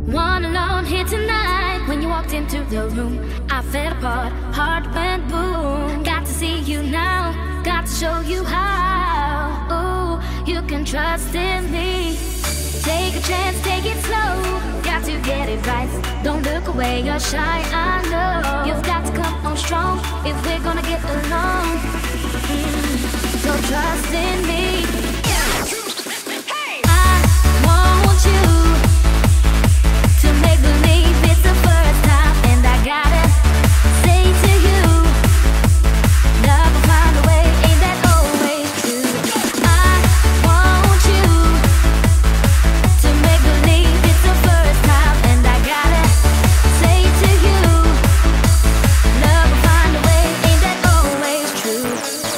One alone here tonight. When you walked into the room, I fell apart, heart went boom. Got to see you now, got to show you how. Ooh, you can trust in me. Take a chance, take it slow. Got to get it right. Don't look away, you're shy, I know. You've got to come on strong if we're gonna get along. So trust in me. I want you to make believe it's the first time, and I gotta say to you, love will find a way, ain't that always true? I want you to make believe it's the first time, and I gotta say to you, love will find a way, ain't that always true?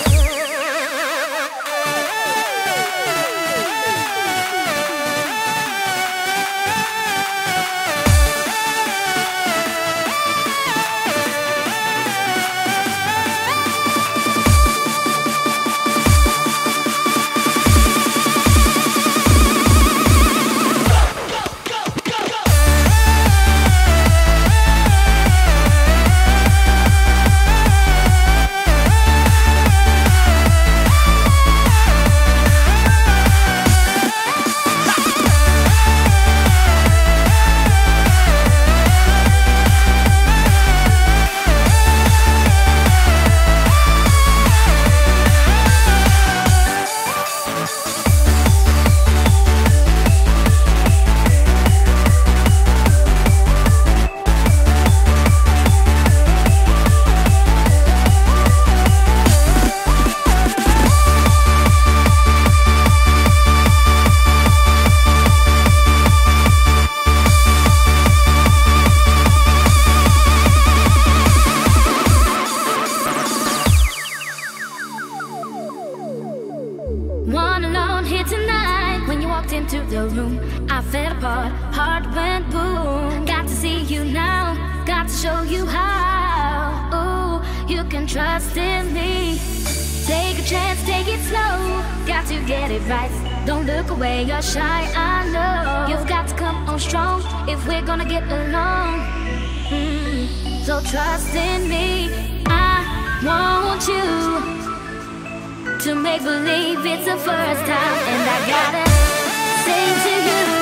One alone here tonight. When you walked into the room, I fell apart, heart went boom. Got to see you now, got to show you how. Ooh, you can trust in me. Take a chance, take it slow. Got to get it right. Don't look away, you're shy, I know. You've got to come on strong if we're gonna get along. So trust in me. I want you to make believe it's the first time, and I gotta say to you,